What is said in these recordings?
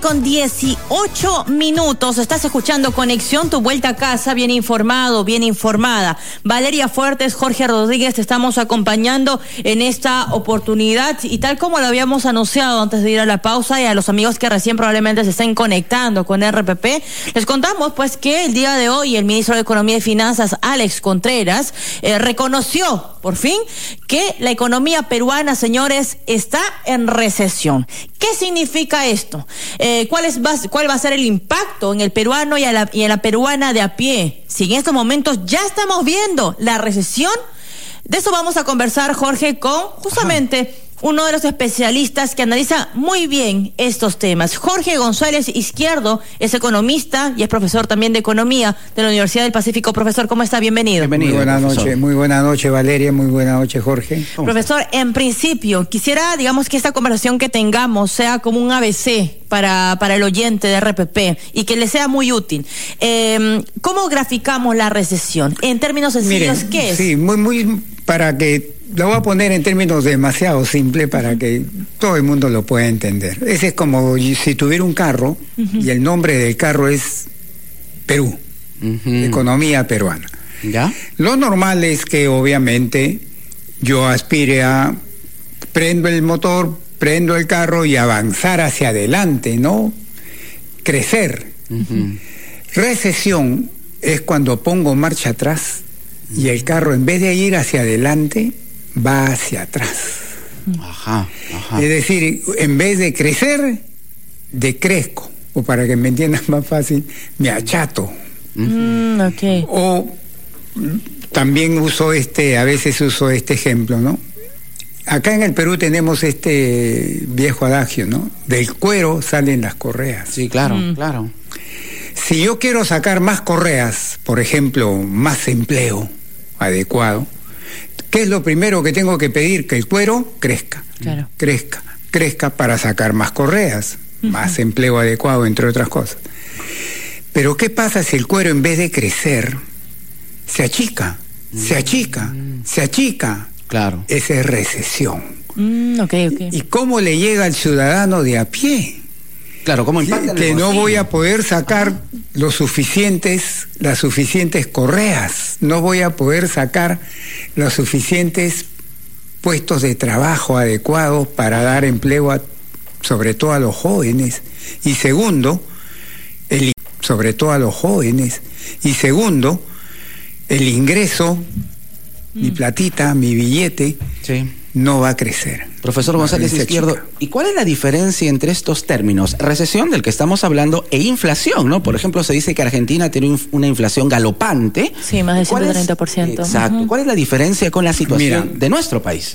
9:18. Estás escuchando Conexión, tu vuelta a casa, bien informado, bien informada. Valeria Fuertes, Jorge Rodríguez, te estamos acompañando en esta oportunidad y tal como lo habíamos anunciado antes de ir a la pausa, y a los amigos que recién probablemente se estén conectando con RPP, les contamos pues que el día de hoy el ministro de Economía y Finanzas, Alex Contreras, reconoció por fin que la economía peruana, señores, está en recesión. ¿Qué significa esto? ¿Cuál va a ser el impacto en el peruano y en la peruana de a pie? Si en estos momentos ya estamos viendo la recesión, de eso vamos a conversar, Jorge, con justamente uno de los especialistas que analiza muy bien estos temas. Jorge González Izquierdo es economista y es profesor también de Economía de la Universidad del Pacífico. Profesor, ¿cómo está? Bienvenido. Muy buenas noches, Valeria, muy buenas noches, Jorge. Profesor, en principio, quisiera, digamos, que esta conversación que tengamos sea como un ABC para el oyente de RPP y que le sea muy útil. ¿Cómo graficamos la recesión? En términos sencillos, miren, ¿qué es? Sí, muy para que lo voy a poner en términos demasiado simples para que todo el mundo lo pueda entender. Ese es como si tuviera un carro y el nombre del carro es Perú, economía peruana. ¿Ya? Lo normal es que obviamente yo aspire a prendo el motor, prendo el carro y avanzar hacia adelante, ¿no? Crecer. Recesión es cuando pongo marcha atrás y el carro, en vez de ir hacia adelante, va hacia atrás. Es decir, en vez de crecer, decrezco. O para que me entiendan más fácil, me achato. O también a veces uso este ejemplo, ¿no? Acá en el Perú tenemos este viejo adagio, ¿no? Del cuero salen las correas. Sí, claro, claro. Si yo quiero sacar más correas, por ejemplo, más empleo adecuado, ¿qué es lo primero que tengo que pedir? Que el cuero crezca, crezca para sacar más correas, más empleo adecuado, entre otras cosas. Pero ¿qué pasa si el cuero, en vez de crecer, se achica? Claro. Esa es recesión. ¿Y cómo le llega al ciudadano de a pie? Claro, ¿cómo impacta? Que no voy a poder sacar las suficientes correas, no voy a poder sacar los suficientes puestos de trabajo adecuados para dar empleo sobre todo a los jóvenes. Y segundo, el ingreso, mi platita, mi billete, no va a crecer. Profesor González Izquierdo, ¿y cuál es la diferencia entre estos términos? Recesión, del que estamos hablando, e inflación, ¿no? Por ejemplo, se dice que Argentina tiene una inflación galopante. Sí, más del 130%. Exacto. ¿Cuál es la diferencia con la situación de nuestro país?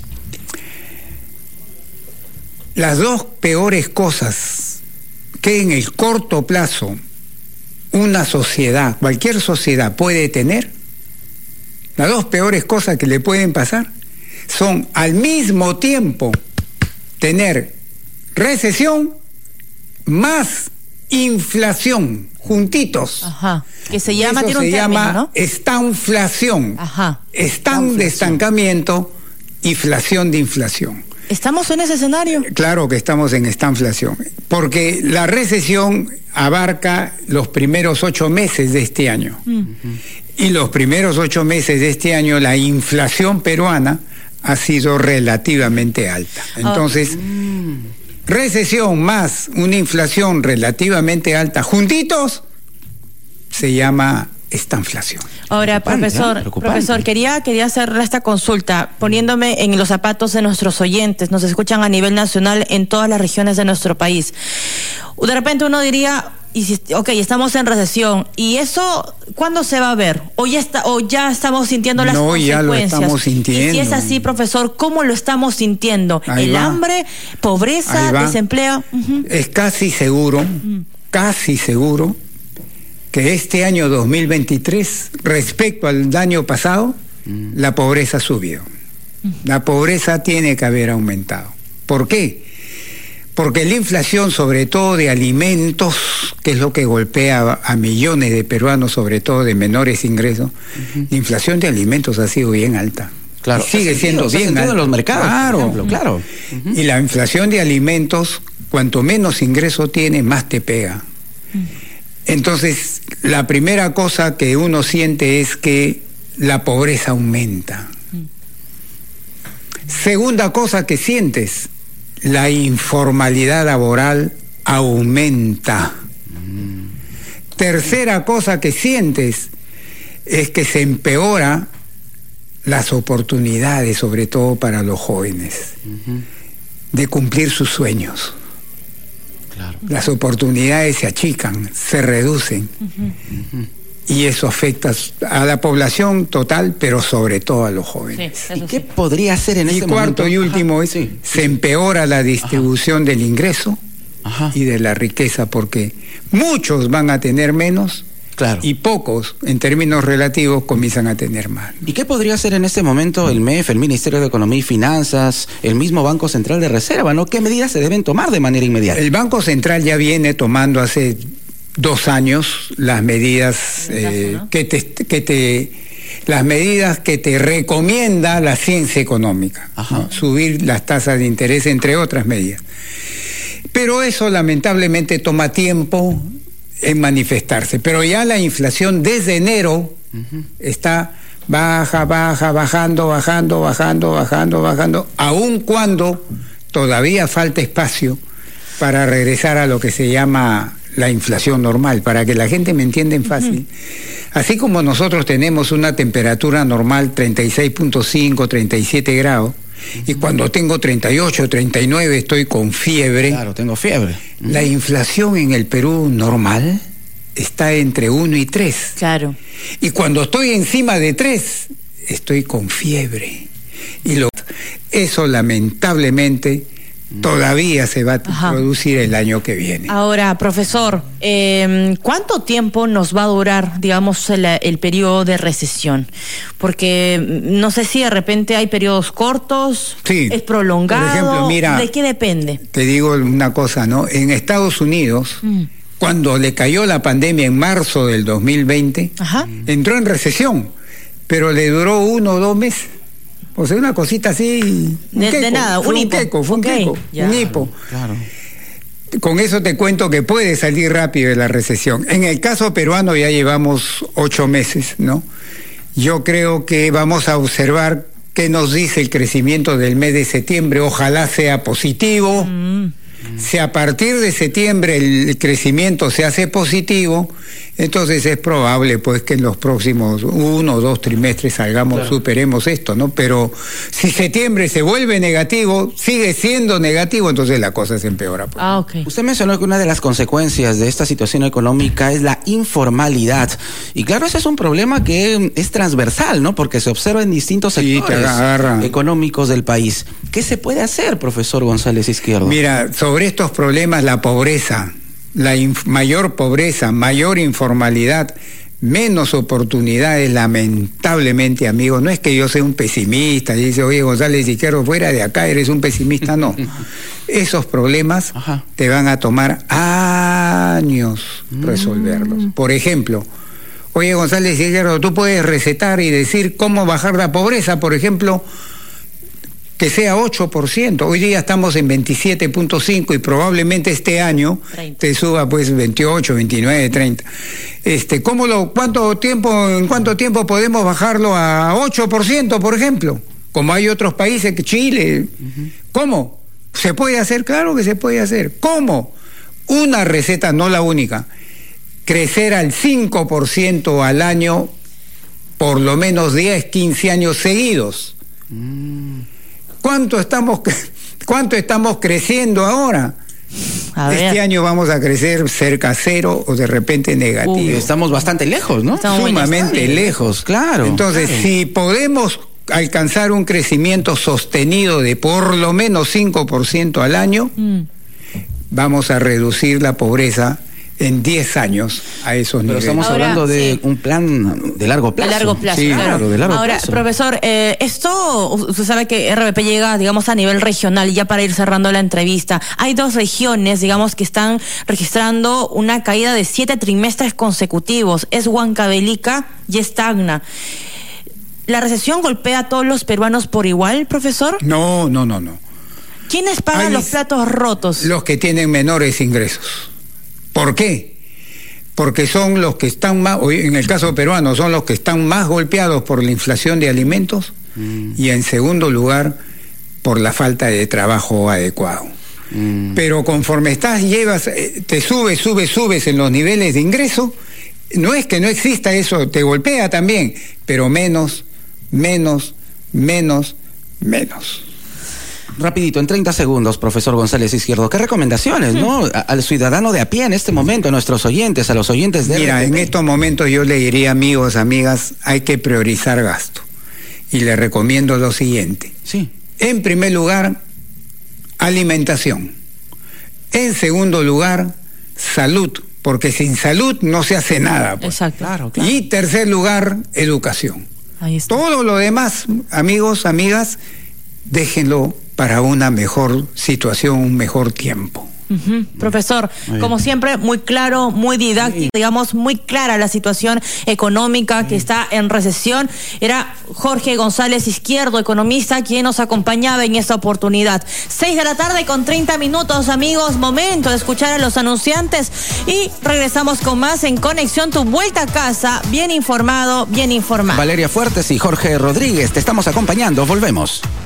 Las dos peores cosas que en el corto plazo una sociedad, cualquier sociedad puede tener, las dos peores cosas que le pueden pasar son al mismo tiempo tener recesión más inflación juntitos. Que se llama, eso se llama, ¿no? Estanflación. Estan de estancamiento, inflación de inflación. ¿Estamos en ese escenario? Claro que estamos en estanflación, porque la recesión abarca los primeros 8 meses de este año. Y los primeros 8 meses de este año la inflación peruana ha sido relativamente alta. Entonces, recesión más una inflación relativamente alta, juntitos, se llama estanflación. Ahora, profesor, quería hacerle esta consulta, poniéndome en los zapatos de nuestros oyentes. Nos escuchan a nivel nacional en todas las regiones de nuestro país. De repente uno diría, estamos en recesión, ¿y eso cuándo se va a ver? ¿O ya estamos sintiendo las consecuencias? No, ya lo estamos sintiendo. Y si es así, profesor, ¿cómo lo estamos sintiendo? Hambre, pobreza, desempleo. Es casi seguro que este año 2023, respecto al año pasado, la pobreza subió. La pobreza tiene que haber aumentado. ¿Por qué? Porque la inflación, sobre todo de alimentos, que es lo que golpea a millones de peruanos, sobre todo de menores ingresos, la inflación de alimentos ha sido bien alta. Claro, sigue siendo bien alta. En los mercados, claro, por ejemplo, claro. Y la inflación de alimentos cuanto menos ingreso tiene, más te pega. Entonces, la primera cosa que uno siente es que la pobreza aumenta. Segunda cosa que sientes, la informalidad laboral aumenta. Tercera cosa que sientes es que se empeora las oportunidades, sobre todo para los jóvenes, de cumplir sus sueños. Claro. Las oportunidades se achican, se reducen, y eso afecta a la población total, pero sobre todo a los jóvenes. Sí, ¿y qué podría hacer en ese momento? Y cuarto y último es, se empeora la distribución del ingreso y de la riqueza, porque muchos van a tener menos, claro, y pocos, en términos relativos, comienzan a tener más. ¿Y qué podría hacer en este momento el MEF, el Ministerio de Economía y Finanzas, el mismo Banco Central de Reserva, ¿no? ¿Qué medidas se deben tomar de manera inmediata? El Banco Central ya viene tomando hace 2 años las medidas las medidas que te recomienda la ciencia económica, ¿no? Subir las tasas de interés, entre otras medidas. Pero eso lamentablemente toma tiempo en manifestarse. Pero ya la inflación desde enero está bajando, aun cuando todavía falta espacio para regresar a lo que se llama la inflación normal, para que la gente me entienda en fácil. Así como nosotros tenemos una temperatura normal 36.5, 37 grados, y cuando tengo 38, 39 estoy con fiebre. Claro, tengo fiebre. La inflación en el Perú normal está entre 1 y 3. Claro. Y cuando estoy encima de 3, estoy con fiebre. Y eso lamentablemente todavía se va a producir el año que viene. Ahora, profesor, ¿cuánto tiempo nos va a durar, digamos, el periodo de recesión? Porque no sé si de repente hay periodos cortos, es prolongado. Por ejemplo, mira, ¿de qué depende? Te digo una cosa, ¿no? En Estados Unidos, cuando le cayó la pandemia en marzo del 2020, entró en recesión, pero le duró 1 o 2 meses. O sea, una cosita así. De nada, un hipo. Un hipo. Claro. Con eso te cuento que puede salir rápido de la recesión. En el caso peruano ya llevamos 8 meses, ¿no? Yo creo que vamos a observar qué nos dice el crecimiento del mes de septiembre. Ojalá sea positivo. Si a partir de septiembre el crecimiento se hace positivo, entonces es probable pues que en los próximos 1 o 2 trimestres superemos esto, ¿no? Pero si septiembre se vuelve negativo, sigue siendo negativo, entonces la cosa se empeora. Pues. Usted mencionó que una de las consecuencias de esta situación económica es la informalidad. Y claro, ese es un problema que es transversal, ¿no? Porque se observa en distintos sectores económicos del país. ¿Qué se puede hacer, profesor González Izquierdo? Mira, sobre estos problemas, la pobreza, mayor pobreza, mayor informalidad, menos oportunidades, lamentablemente, amigo. No es que yo sea un pesimista y dice, oye, González Izquierdo, fuera de acá eres un pesimista, no. Esos problemas te van a tomar años resolverlos. Por ejemplo, oye, González Izquierdo, tú puedes recetar y decir cómo bajar la pobreza, por ejemplo, que sea 8%. Hoy día estamos en 27.5 y probablemente este año 30. Te suba pues 28, 29, 30. ¿En cuánto tiempo podemos bajarlo a 8%, por ejemplo? Como hay otros países, que Chile. ¿Cómo? ¿Se puede hacer? Claro que se puede hacer. ¿Cómo? Una receta, no la única. Crecer al 5% al año, por lo menos 10, 15 años seguidos. ¿Cuánto estamos creciendo ahora? Este año vamos a crecer cerca a 0 o de repente negativo. Estamos bastante lejos, ¿no? Sumamente lejos, claro. Entonces, si podemos alcanzar un crecimiento sostenido de por lo menos 5% al año, vamos a reducir la pobreza en 10ez años a esos niveles. Pero estamos hablando de un plan de largo plazo. De largo plazo, sí, claro. De largo Ahora, plazo. profesor, esto, usted sabe que RBP llega, digamos, a nivel regional, y ya para ir cerrando la entrevista, hay 2 regiones, digamos, que están registrando una caída de 7 trimestres consecutivos. Es Huancavelica y es Tacna. ¿La recesión golpea a todos los peruanos por igual, profesor? No. ¿Quiénes pagan los platos rotos? Los que tienen menores ingresos. ¿Por qué? Porque son los que están más, en el caso peruano, son los que están más golpeados por la inflación de alimentos y en segundo lugar por la falta de trabajo adecuado. Pero conforme te subes en los niveles de ingreso, no es que no exista eso, te golpea también, pero menos. Rapidito, en 30 segundos, profesor González Izquierdo, ¿qué recomendaciones, no? Al ciudadano de a pie en este momento, a nuestros oyentes, a los oyentes de... Mira, en estos momentos yo le diría, amigos, amigas, hay que priorizar gasto. Y le recomiendo lo siguiente. Sí. En primer lugar, alimentación. En segundo lugar, salud, porque sin salud no se hace nada. Pues. Exacto. Claro. Y tercer lugar, educación. Ahí está. Todo lo demás, amigos, amigas, déjenlo para una mejor situación, un mejor tiempo. Profesor, como siempre, muy claro, muy didáctico, digamos, muy clara la situación económica que está en recesión. Era Jorge González Izquierdo, economista, quien nos acompañaba en esta oportunidad. 6:30 p.m, amigos, momento de escuchar a los anunciantes y regresamos con más en Conexión, tu vuelta a casa, bien informado, bien informado. Valeria Fuertes y Jorge Rodríguez, te estamos acompañando, volvemos.